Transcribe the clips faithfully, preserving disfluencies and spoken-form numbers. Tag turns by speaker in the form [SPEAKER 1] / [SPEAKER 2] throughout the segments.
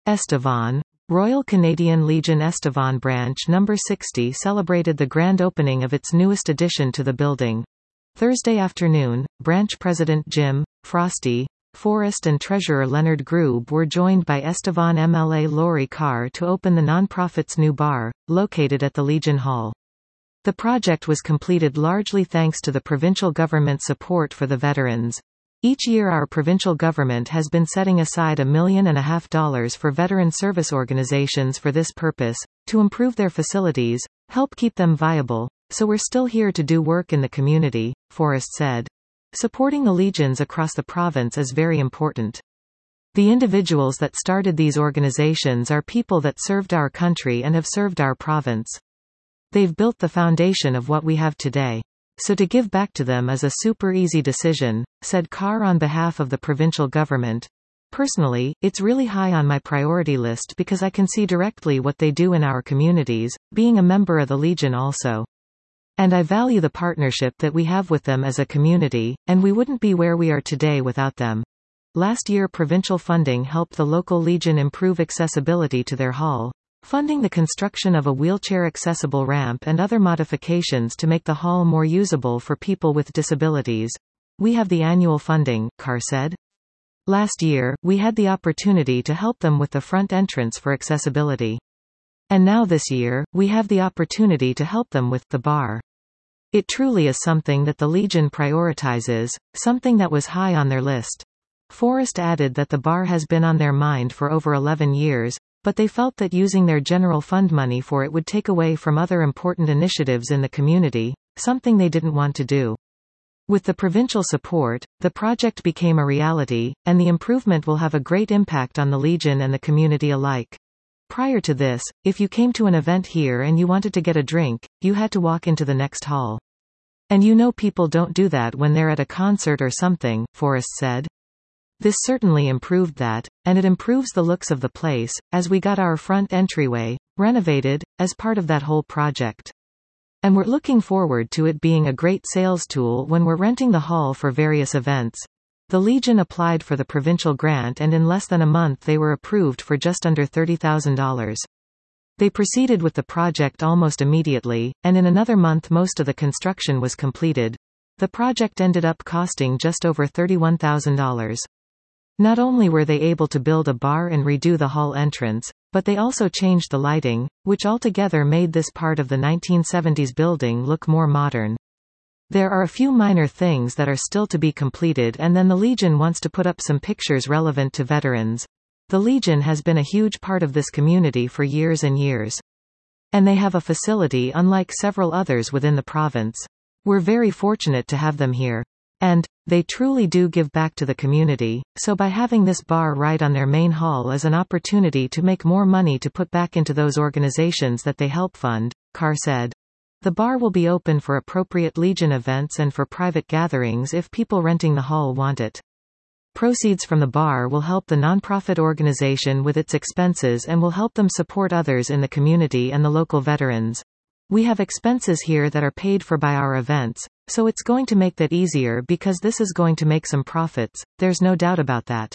[SPEAKER 1] Estevan. Royal Canadian Legion Estevan Branch Number sixty celebrated the grand opening of its newest addition to the building. Thursday afternoon, branch president Jim Frosty Forrest and treasurer Leonard Grube were joined by Estevan M L A Laurie Carr to open the nonprofit's new bar, located at the Legion Hall. The project was completed largely thanks to the provincial government's support for the veterans. Each year our provincial government has been setting aside a million and a half dollars for veteran service organizations for this purpose, to improve their facilities, help keep them viable, so we're still here to do work in the community, Forrest said. Supporting the legions across the province is very important. The individuals that started these organizations are people that served our country and have served our province. They've built the foundation of what we have today. So to give back to them is a super easy decision, said Carr on behalf of the provincial government. Personally, it's really high on my priority list because I can see directly what they do in our communities, being a member of the Legion also. And I value the partnership that we have with them as a community, and we wouldn't be where we are today without them. Last year provincial funding helped the local Legion improve accessibility to their hall, funding the construction of a wheelchair-accessible ramp and other modifications to make the hall more usable for people with disabilities. We have the annual funding, Carr said. Last year, we had the opportunity to help them with the front entrance for accessibility. And now this year, we have the opportunity to help them with the bar. It truly is something that the Legion prioritizes, something that was high on their list. Forrest added that the bar has been on their mind for over eleven years, but they felt that using their general fund money for it would take away from other important initiatives in the community, something they didn't want to do. With the provincial support, the project became a reality, and the improvement will have a great impact on the Legion and the community alike. Prior to this, if you came to an event here and you wanted to get a drink, you had to walk into the next hall. And you know people don't do that when they're at a concert or something, Forrest said. This certainly improved that, and it improves the looks of the place, as we got our front entryway renovated, as part of that whole project. And we're looking forward to it being a great sales tool when we're renting the hall for various events. The Legion applied for the provincial grant and in less than a month they were approved for just under thirty thousand dollars. They proceeded with the project almost immediately, and in another month most of the construction was completed. The project ended up costing just over thirty-one thousand dollars. Not only were they able to build a bar and redo the hall entrance, but they also changed the lighting, which altogether made this part of the nineteen seventies building look more modern. There are a few minor things that are still to be completed, and then the Legion wants to put up some pictures relevant to veterans. The Legion has been a huge part of this community for years and years. And they have a facility unlike several others within the province. We're very fortunate to have them here. And they truly do give back to the community, so by having this bar right on their main hall is an opportunity to make more money to put back into those organizations that they help fund, Carr said. The bar will be open for appropriate Legion events and for private gatherings if people renting the hall want it. Proceeds from the bar will help the nonprofit organization with its expenses and will help them support others in the community and the local veterans. We have expenses here that are paid for by our events, so it's going to make that easier because this is going to make some profits, there's no doubt about that.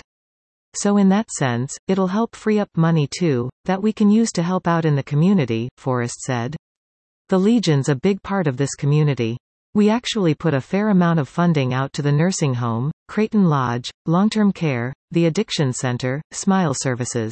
[SPEAKER 1] So in that sense, it'll help free up money too, that we can use to help out in the community, Forrest said. The Legion's a big part of this community. We actually put a fair amount of funding out to the nursing home, Creighton Lodge, long-term care, the addiction center, Smile Services.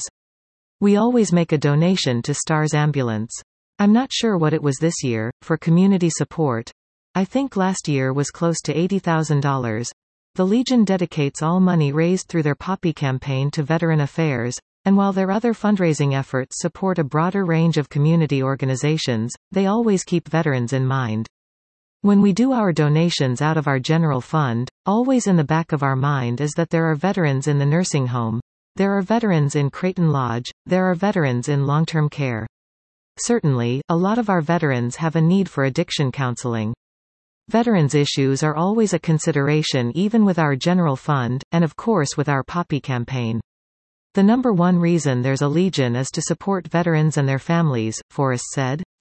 [SPEAKER 1] We always make a donation to STARS Ambulance. I'm not sure what it was this year, for community support. I think last year was close to eighty thousand dollars. The Legion dedicates all money raised through their Poppy campaign to veteran affairs, and while their other fundraising efforts support a broader range of community organizations, they always keep veterans in mind. When we do our donations out of our general fund, always in the back of our mind is that there are veterans in the nursing home, there are veterans in Creighton Lodge, there are veterans in long-term care. Certainly, a lot of our veterans have a need for addiction counseling. Veterans issues are always a consideration even with our general fund, and of course with our Poppy campaign. The number one reason there's a Legion is to support veterans and their families, Forrest said.